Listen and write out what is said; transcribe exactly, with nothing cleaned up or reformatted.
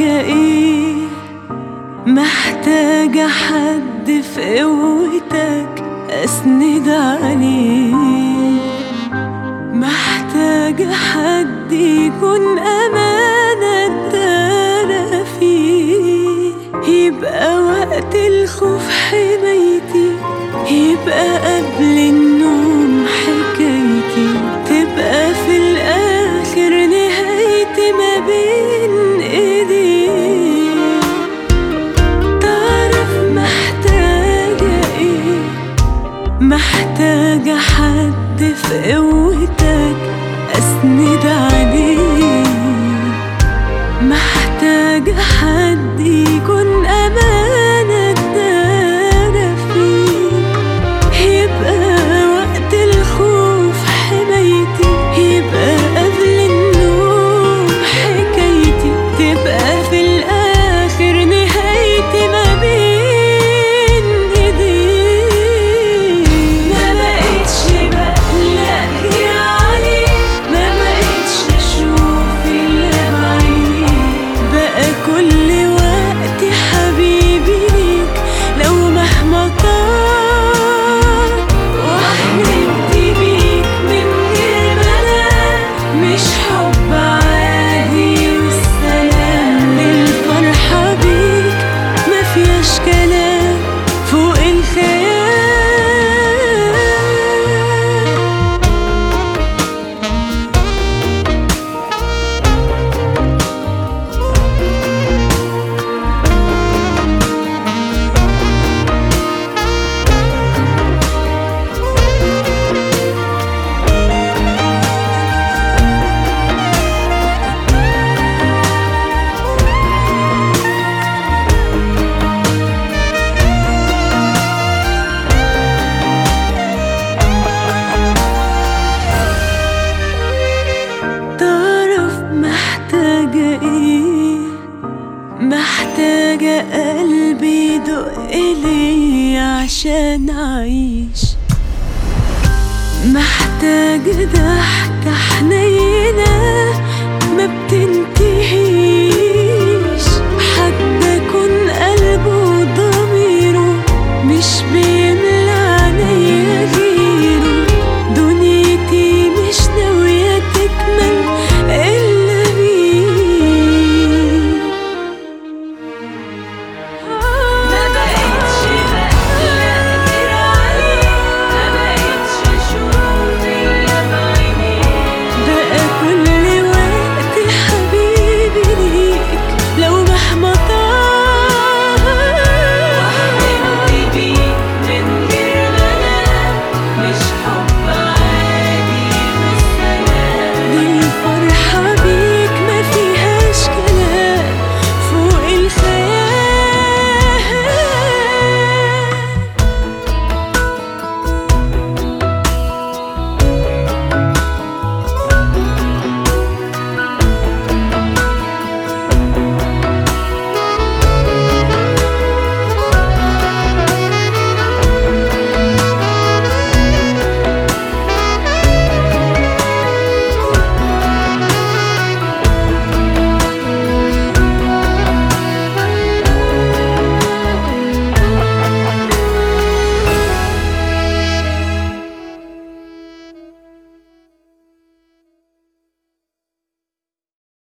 محتاجة ايه؟ محتاجة حد في قوتك أسند عليه، محتاجة حد يكون أمانة أتدارى فيه، يبقى وقت الخوف حمايتي، يبقى قبل النوم حكايتي، تبقى في الآخر نهايتي ما بين إيديه. تعرف محتاجة إيه؟ محتاجة حد في قوتك أسند عليه، محتاجة حد يكون أمانة أتدارى فيه، يبقى وقت الخوف حمايتي، يبقى قبل النوم حكايتي، تبقى في الآخر نهايتي ما بين إيديه. ما بقتش بقلق يعني، ما بقتش أشوف إلا بعيني، بقى كل وقتي حبيبي ليك لو مهما طال، وحلمت بيك من غير منام، مش حب عادي والسلام، الفرحة بيك ما فيهاش كلام فوق الخيال. تعرف محتاجة ايه؟ محتاجة قلبي يدق لي عشان أعيش، محتاجة ضحكة حنينة ما بتنتهي